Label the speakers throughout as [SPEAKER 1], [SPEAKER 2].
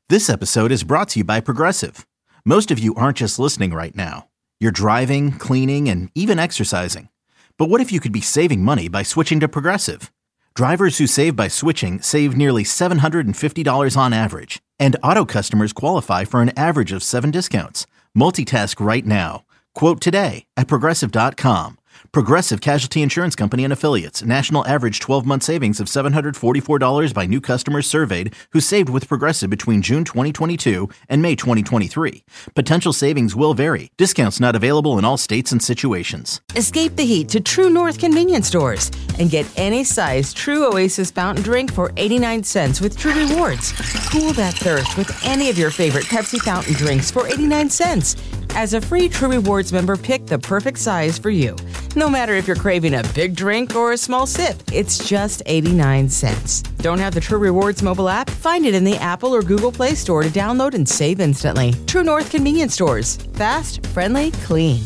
[SPEAKER 1] This episode is brought to you by Progressive. Most of you aren't just listening right now. You're driving, cleaning, and even exercising. But what if you could be saving money by switching to Progressive? Drivers who save by switching save nearly $750 on average. And auto customers qualify for an average of 7 discounts. Multitask right now. Quote today at Progressive.com. Progressive Casualty Insurance Company and Affiliates. National average 12-month savings of $744 by new customers surveyed who saved with Progressive between June 2022 and May 2023. Potential savings will vary. Discounts not available in all states and situations.
[SPEAKER 2] Escape the heat to True North convenience stores and get any size True Oasis fountain drink for 89 cents with True Rewards. Cool that thirst with any of your favorite Pepsi fountain drinks for 89 cents. As a free True Rewards member, pick the perfect size for you. No matter if you're craving a big drink or a small sip, it's just 89 cents. Don't have the True Rewards mobile app? Find it in the Apple or Google Play Store to download and save instantly. True North convenience stores. Fast, friendly, clean.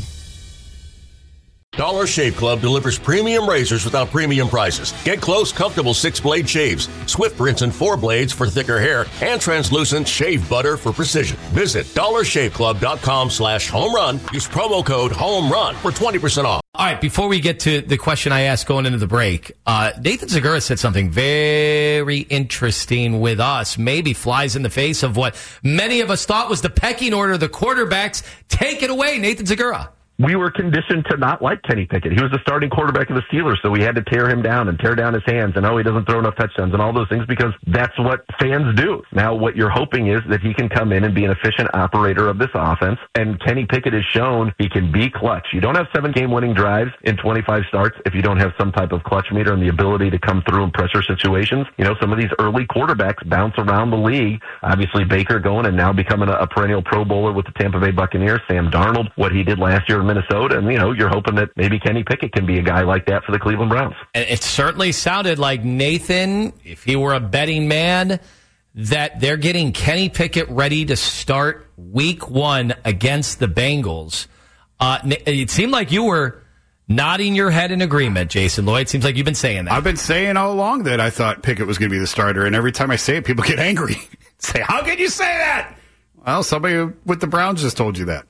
[SPEAKER 3] Dollar Shave Club delivers premium razors without premium prices. Get close, comfortable 6-blade shaves, swift rinse and 4 blades for thicker hair, and translucent shave butter for precision. Visit dollarshaveclub.com/home run. Use promo code HOMERUN for 20% off.
[SPEAKER 4] All right, before we get to the question I asked going into the break, Nathan Zegura said something very interesting with us. Maybe flies in the face of what many of us thought was the pecking order of the quarterbacks. Take it away, Nathan Zegura.
[SPEAKER 5] We were conditioned to not like Kenny Pickett. He was the starting quarterback of the Steelers, so we had to tear him down and tear down his hands and, he doesn't throw enough touchdowns and all those things because that's what fans do. Now, what you're hoping is that he can come in and be an efficient operator of this offense, and Kenny Pickett has shown he can be clutch. You don't have 7 game-winning drives in 25 starts if you don't have some type of clutch meter and the ability to come through in pressure situations. Some of these early quarterbacks bounce around the league. Obviously, Baker going and now becoming a perennial Pro Bowler with the Tampa Bay Buccaneers. Sam Darnold, what he did last year in Minnesota, and you're hoping that maybe Kenny Pickett can be a guy like that for the Cleveland Browns.
[SPEAKER 4] And it certainly sounded like Nathan, if he were a betting man, that they're getting Kenny Pickett ready to start week 1 against the Bengals. It seemed like you were nodding your head in agreement, Jason Lloyd. Seems like you've been saying that.
[SPEAKER 6] I've been saying all along that I thought Pickett was going to be the starter, and every time I say it, people get angry. Say, how can you say that? Well, somebody with the Browns just told you that.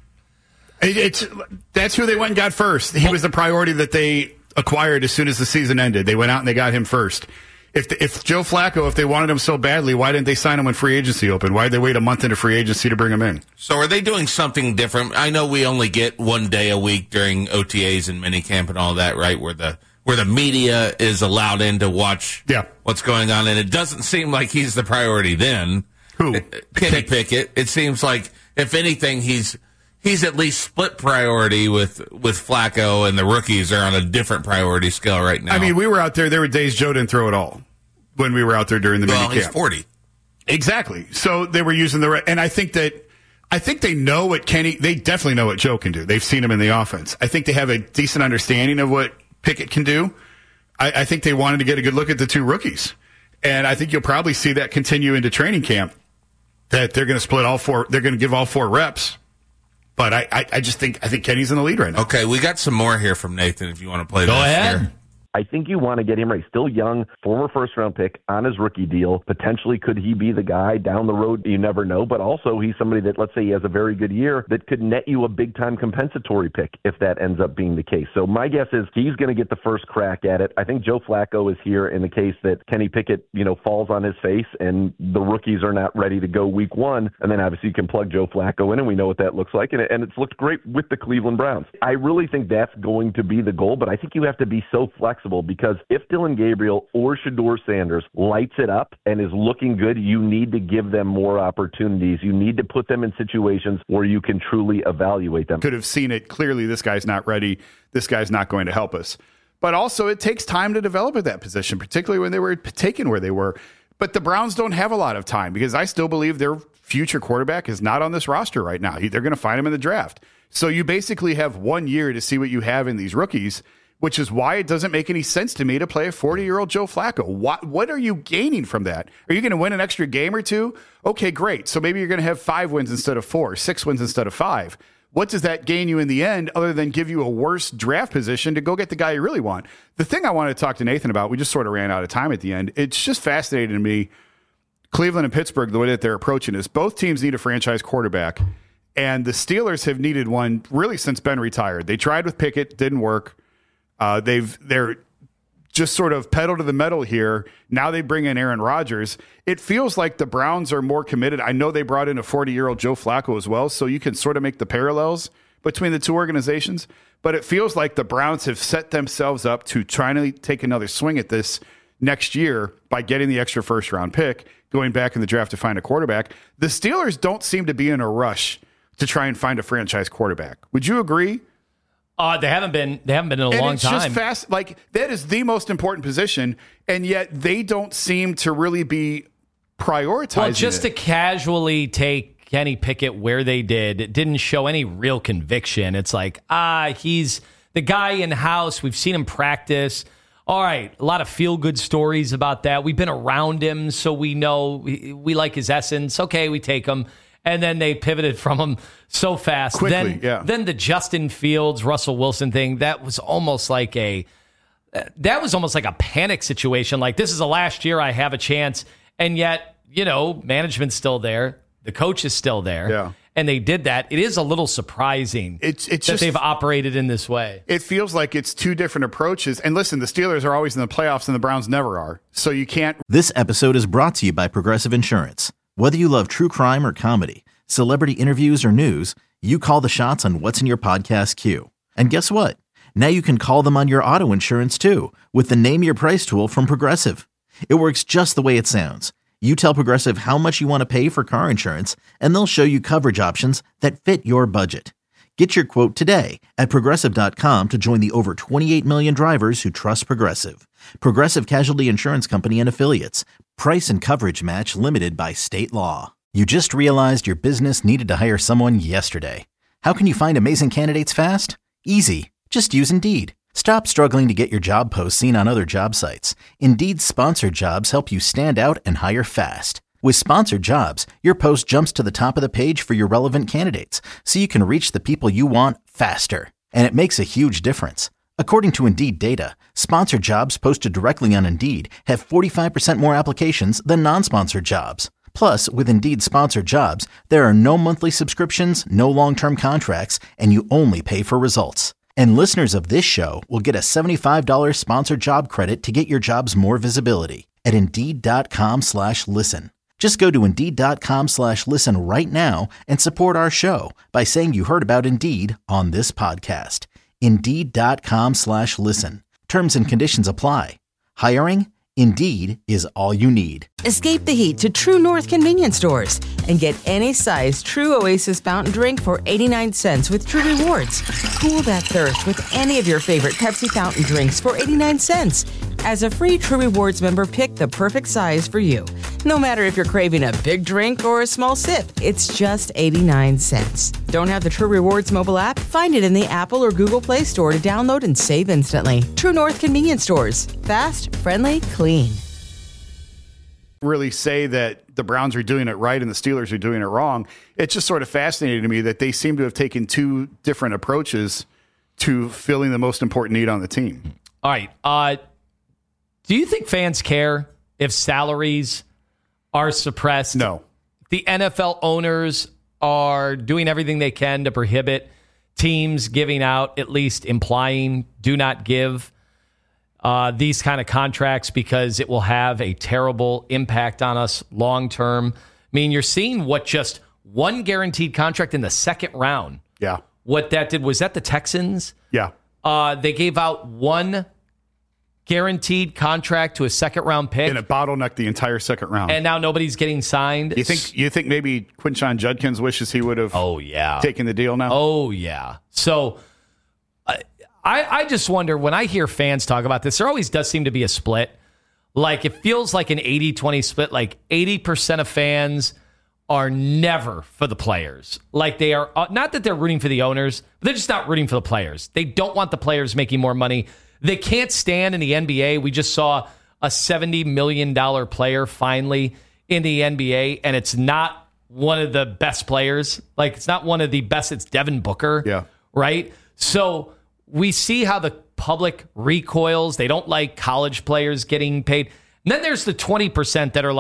[SPEAKER 6] That's who they went and got first. He was the priority that they acquired as soon as the season ended. They went out and they got him first. If Joe Flacco, if they wanted him so badly, why didn't they sign him when free agency opened? Why did they wait a month into free agency to bring him in?
[SPEAKER 7] So are they doing something different? I know we only get 1 day a week during OTAs and minicamp and all that, right? Where the media is allowed in to watch what's going on, and it doesn't seem like he's the priority then.
[SPEAKER 6] Who?
[SPEAKER 7] Kenny Pickett. It seems like, if anything, he's at least split priority with Flacco, and the rookies are on a different priority scale right now.
[SPEAKER 6] I mean, we were out there. There were days Joe didn't throw it all when we were out there during the minicamp.
[SPEAKER 7] He's 40.
[SPEAKER 6] Exactly. So they were using and I think they know what they definitely know what Joe can do. They've seen him in the offense. I think they have a decent understanding of what Pickett can do. I think they wanted to get a good look at the 2 rookies. And I think you'll probably see that continue into training camp, that they're going to split all 4. They're going to give all 4 reps. But I think Kenny's in the lead right now.
[SPEAKER 7] Okay, we got some more here from Nathan if you want to play this.
[SPEAKER 4] Go ahead.
[SPEAKER 7] Here.
[SPEAKER 5] I think you want to get him right. Still young, former first-round pick on his rookie deal. Potentially, could he be the guy down the road? You never know. But also, he's somebody that, let's say he has a very good year, that could net you a big-time compensatory pick if that ends up being the case. So my guess is he's going to get the first crack at it. I think Joe Flacco is here in the case that Kenny Pickett, falls on his face and the rookies are not ready to go week 1. And then obviously you can plug Joe Flacco in, and we know what that looks like. And it's looked great with the Cleveland Browns. I really think that's going to be the goal, but I think you have to be so flexible because if Dillon Gabriel or Shedeur Sanders lights it up and is looking good, you need to give them more opportunities. You need to put them in situations where you can truly evaluate them.
[SPEAKER 6] Could have seen it clearly. This guy's not ready. This guy's not going to help us. But also it takes time to develop at that position, particularly when they were taken where they were. But the Browns don't have a lot of time because I still believe their future quarterback is not on this roster right now. They're going to find him in the draft. So you basically have 1 year to see what you have in these rookies, which is why it doesn't make any sense to me to play a 40-year-old Joe Flacco. What are you gaining from that? Are you going to win an extra game or 2? Okay, great. So maybe you're going to have 5 wins instead of 4, 6 wins instead of 5. What does that gain you in the end other than give you a worse draft position to go get the guy you really want? The thing I wanted to talk to Nathan about, we just sort of ran out of time at the end. It's just fascinating to me. Cleveland and Pittsburgh, the way that they're approaching is both teams need a franchise quarterback. And the Steelers have needed one really since Ben retired. They tried with Pickett, didn't work. They're just sort of pedal to the metal here. Now they bring in Aaron Rodgers. It feels like the Browns are more committed. I know they brought in a 40-year-old Joe Flacco as well, so you can sort of make the parallels between the two organizations. But it feels like the Browns have set themselves up to try to take another swing at this next year by getting the extra first-round pick, going back in the draft to find a quarterback. The Steelers don't seem to be in a rush to try and find a franchise quarterback. Would you agree?
[SPEAKER 4] They haven't been in a long time.
[SPEAKER 6] Just fast, like that is the most important position, and yet they don't seem to really be prioritizing.
[SPEAKER 4] Well, just to casually take Kenny Pickett where they did, it didn't show any real conviction. It's like, he's the guy in house. We've seen him practice. All right, a lot of feel-good stories about that. We've been around him, so we know we like his essence. Okay, we take him. And then they pivoted from him so fast.
[SPEAKER 6] Quickly,
[SPEAKER 4] then the Justin Fields, Russell Wilson thing, that was almost like a panic situation. Like, this is the last year I have a chance. And yet, management's still there. The coach is still there.
[SPEAKER 6] Yeah.
[SPEAKER 4] And they did that. It is a little surprising that they've operated in this way.
[SPEAKER 6] It feels like it's two different approaches. And listen, the Steelers are always in the playoffs and the Browns never are. So you can't.
[SPEAKER 1] This episode is brought to you by Progressive Insurance. Whether you love true crime or comedy, celebrity interviews or news, you call the shots on what's in your podcast queue. And guess what? Now you can call them on your auto insurance too with the Name Your Price tool from Progressive. It works just the way it sounds. You tell Progressive how much you want to pay for car insurance, and they'll show you coverage options that fit your budget. Get your quote today at Progressive.com to join the over 28 million drivers who trust Progressive. Progressive Casualty Insurance Company and Affiliates. Price and coverage match limited by state law. You just realized your business needed to hire someone yesterday. How can you find amazing candidates fast? Easy. Just use Indeed. Stop struggling to get your job posts seen on other job sites. Indeed's sponsored jobs help you stand out and hire fast. With sponsored jobs, your post jumps to the top of the page for your relevant candidates, so you can reach the people you want faster. And it makes a huge difference. According to Indeed data, sponsored jobs posted directly on Indeed have 45% more applications than non-sponsored jobs. Plus, with Indeed sponsored jobs, there are no monthly subscriptions, no long-term contracts, and you only pay for results. And listeners of this show will get a $75 sponsored job credit to get your jobs more visibility at Indeed.com/listen. Just go to Indeed.com/listen right now and support our show by saying you heard about Indeed on this podcast. Indeed.com/listen. Terms and conditions apply. Hiring? Indeed is all you need.
[SPEAKER 2] Escape the heat to True North convenience stores and get any size True Oasis fountain drink for 89 cents with True Rewards. Cool that thirst with any of your favorite Pepsi fountain drinks for 89 cents. As a free True Rewards member, pick the perfect size for you. No matter if you're craving a big drink or a small sip, it's just 89 cents. Don't have the True Rewards mobile app? Find it in the Apple or Google Play Store to download and save instantly. True North convenience stores. Fast, friendly, clean.
[SPEAKER 6] Really say that the Browns are doing it right and the Steelers are doing it wrong. It's just sort of fascinating to me that they seem to have taken two different approaches to filling the most important need on the team.
[SPEAKER 4] All right. Do you think fans care if salaries are suppressed?
[SPEAKER 6] No.
[SPEAKER 4] The NFL owners are doing everything they can to prohibit teams giving out, at least implying, do not give these kind of contracts because it will have a terrible impact on us long term. I mean, you're seeing what just one guaranteed contract in the second round.
[SPEAKER 6] Yeah.
[SPEAKER 4] What that did, was that the Texans?
[SPEAKER 6] Yeah.
[SPEAKER 4] They gave out one guaranteed contract to a second round pick,
[SPEAKER 6] and it bottlenecked the entire second round.
[SPEAKER 4] And now nobody's getting signed.
[SPEAKER 6] You think maybe Quinshon Judkins wishes he would have taken the deal now?
[SPEAKER 4] Oh, yeah. So I just wonder, when I hear fans talk about this, there always does seem to be a split. Like, it feels like an 80-20 split. Like 80% of fans are never for the players. Like, they are, not that they're rooting for the owners, but they're just not rooting for the players. They don't want the players making more money. They can't stand in the NBA. We just saw a $70 million player finally in the NBA, and it's not one of the best players. Like, it's not one of the best. It's Devin Booker.
[SPEAKER 6] Yeah.
[SPEAKER 4] Right? So we see how the public recoils. They don't like college players getting paid. And then there's the 20% that are like,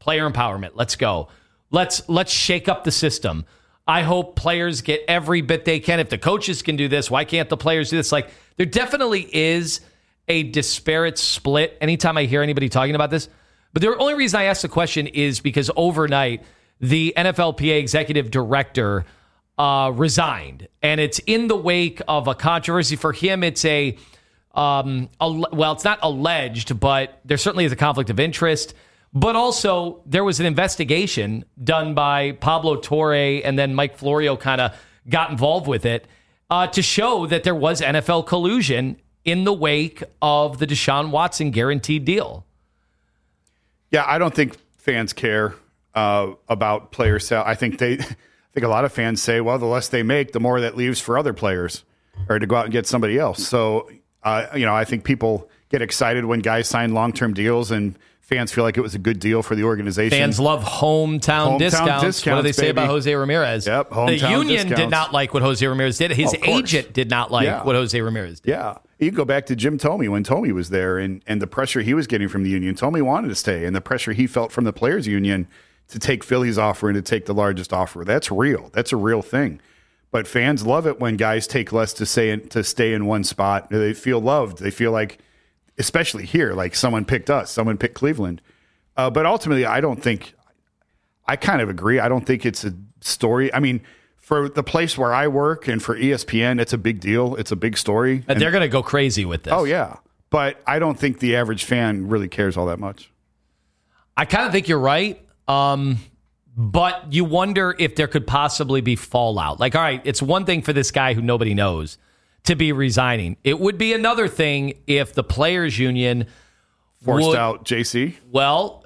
[SPEAKER 4] Player empowerment. Let's go. Let's shake up the system. I hope players get every bit they can. If the coaches can do this, why can't the players do this? Like, there definitely is a disparate split anytime I hear anybody talking about this. But the only reason I ask the question is because overnight, the NFLPA executive director resigned. And it's in the wake of a controversy. For him, it's it's not alleged, but there certainly is a conflict of interest. But also, there was an investigation done by Pablo Torre, and then Mike Florio kind of got involved with it to show that there was NFL collusion in the wake of the Deshaun Watson guaranteed deal.
[SPEAKER 6] Yeah, I don't think fans care about player salary. I think a lot of fans say, well, the less they make, the more that leaves for other players or to go out and get somebody else. So, I think people get excited when guys sign long-term deals and fans feel like it was a good deal for the organization.
[SPEAKER 4] Fans love hometown discounts. What do they say about Jose Ramirez?
[SPEAKER 6] Yep,
[SPEAKER 4] the union did not like what Jose Ramirez did. His agent did not like what Jose Ramirez did.
[SPEAKER 6] Yeah. You can go back to Jim Thome when Thome was there and the pressure he was getting from the union. Thome wanted to stay, and the pressure he felt from the players' union to take Philly's offer and to take the largest offer. That's real. That's a real thing. But fans love it when guys take less to stay in one spot. They feel loved. They feel like, especially here, like someone picked us, someone picked Cleveland. But ultimately, I kind of agree. I don't think it's a story. I mean, for the place where I work and for ESPN, it's a big deal. It's a big story.
[SPEAKER 4] And they're going to go crazy with this.
[SPEAKER 6] Oh, yeah. But I don't think the average fan really cares all that much.
[SPEAKER 4] I kind of think you're right. But you wonder if there could possibly be fallout. Like, all right, it's one thing for this guy who nobody knows to be resigning. It would be another thing if the players' union
[SPEAKER 6] forced out JC.
[SPEAKER 4] Well,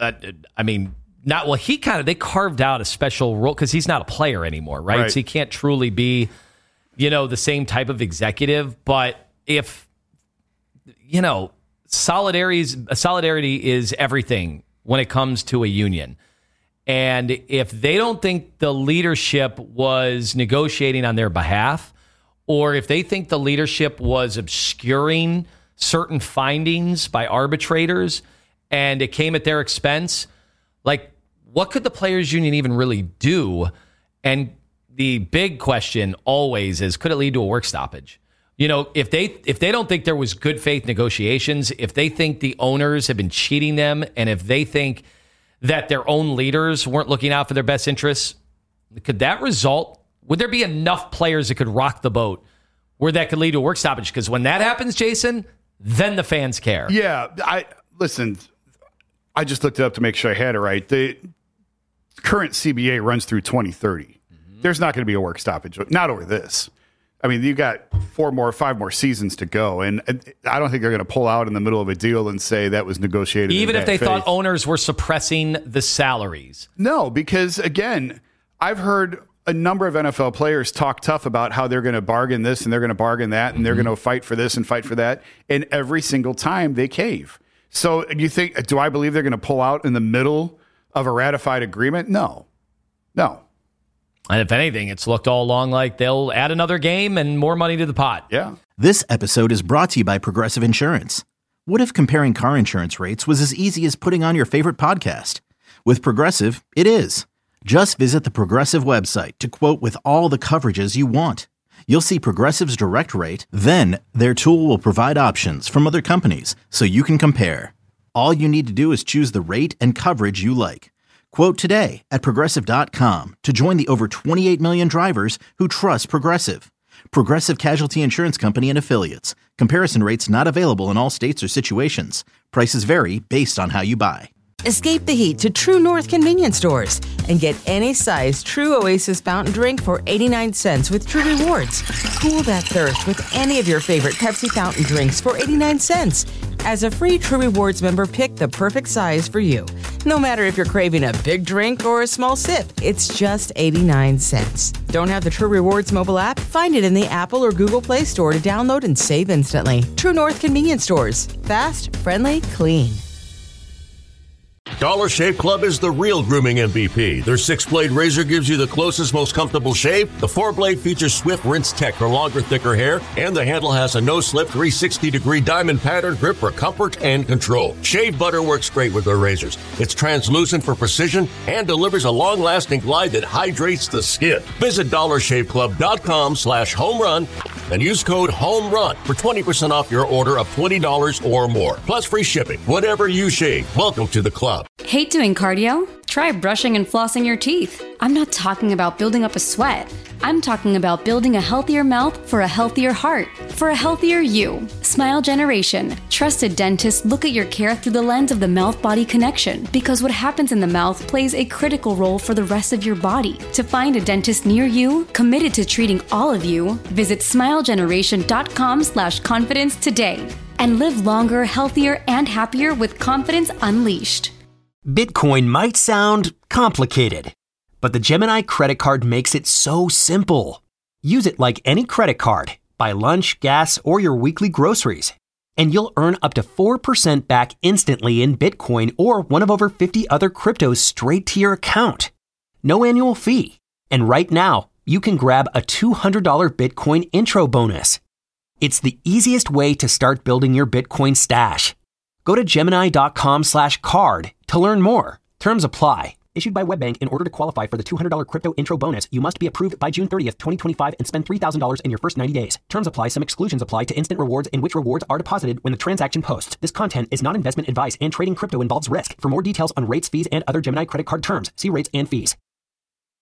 [SPEAKER 4] they carved out a special role because he's not a player anymore, right? So he can't truly be, the same type of executive. But if, solidarity is everything when it comes to a union. And if they don't think the leadership was negotiating on their behalf, or if they think the leadership was obscuring certain findings by arbitrators and it came at their expense, like, what could the players' union even really do? And the big question always is, could it lead to a work stoppage? If they don't think there was good faith negotiations, if they think the owners have been cheating them, and if they think that their own leaders weren't looking out for their best interests, could that result? Would there be enough players that could rock the boat where that could lead to a work stoppage? Because when that happens, Jason, then the fans care.
[SPEAKER 6] Yeah, I just looked it up to make sure I had it right. The current CBA runs through 2030. Mm-hmm. There's not going to be a work stoppage, not over this. I mean, you got 5 more seasons to go, and I don't think they're going to pull out in the middle of a deal and say that was negotiated.
[SPEAKER 4] Even if they thought owners were suppressing the salaries.
[SPEAKER 6] No, because again, I've heard a number of NFL players talk tough about how they're going to bargain this and they're going to bargain that and they're going to fight for this and fight for that, and every single time they cave. So do I believe they're going to pull out in the middle of a ratified agreement? No.
[SPEAKER 4] And if anything, it's looked all along like they'll add another game and more money to the pot.
[SPEAKER 6] Yeah.
[SPEAKER 1] This episode is brought to you by Progressive Insurance. What if comparing car insurance rates was as easy as putting on your favorite podcast? With Progressive, it is. Just visit the Progressive website to quote with all the coverages you want. You'll see Progressive's direct rate, then their tool will provide options from other companies so you can compare. All you need to do is choose the rate and coverage you like. Quote today at Progressive.com to join the over 28 million drivers who trust Progressive. Progressive Casualty Insurance Company and Affiliates. Comparison rates not available in all states or situations. Prices vary based on how you buy.
[SPEAKER 2] Escape the heat to True North convenience stores and get any size True Oasis fountain drink for 89 cents with True Rewards. Cool that thirst with any of your favorite Pepsi fountain drinks for 89 cents. As a free True Rewards member, pick the perfect size for you. No matter if you're craving a big drink or a small sip, it's just 89 cents. Don't have the True Rewards mobile app? Find it in the Apple or Google Play Store to download and save instantly. True North convenience stores. Fast, friendly, clean.
[SPEAKER 3] Dollar Shave Club is the real grooming MVP. Their 6-blade razor gives you the closest, most comfortable shave. The 4-blade features Swift Rinse Tech for longer, thicker hair, and the handle has a no-slip 360-degree diamond pattern grip for comfort and control. Shave butter works great with their razors. It's translucent for precision and delivers a long-lasting glide that hydrates the skin. Visit DollarShaveClub.com/homerun and use code HOMERUN for 20% off your order of $20 or more. Plus free shipping. Whatever you shave, welcome to the club.
[SPEAKER 8] Hate doing cardio? Try brushing and flossing your teeth. I'm not talking about building up a sweat. I'm talking about building a healthier mouth for a healthier heart, for a healthier you. Smile Generation. Trusted dentists look at your care through the lens of the mouth-body connection, because what happens in the mouth plays a critical role for the rest of your body. To find a dentist near you, committed to treating all of you, visit smilegeneration.com/confidence today. And live longer, healthier, and happier with confidence unleashed.
[SPEAKER 9] Bitcoin might sound complicated, but the Gemini credit card makes it so simple. Use it like any credit card. Buy lunch, gas, or your weekly groceries, and you'll earn up to 4% back instantly in Bitcoin or one of over 50 other cryptos straight to your account. No annual fee. And right now, you can grab a $200 Bitcoin intro bonus. It's the easiest way to start building your Bitcoin stash. Go to Gemini.com/card to learn more. Terms apply. Issued by WebBank. In order to qualify for the $200 crypto intro bonus, you must be approved by June 30th, 2025 and spend $3,000 in your first 90 days. Terms apply. Some exclusions apply to instant rewards, in which rewards are deposited when the transaction posts. This content is not investment advice, and trading crypto involves risk. For more details on rates, fees, and other Gemini credit card terms, see rates and fees.